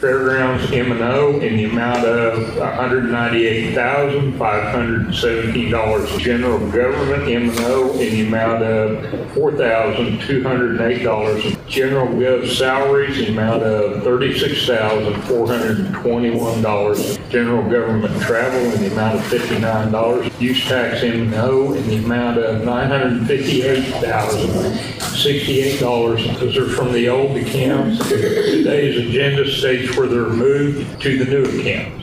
Fairgrounds M&O in the amount of $198,517. General Government M&O in the amount of $4,208. General Gov salaries in the amount of $36,421. General Government travel in the amount of $59. Use tax M&O in the amount of $958,068. Those are from the old accounts. Today's agenda states where they're moved to the new account.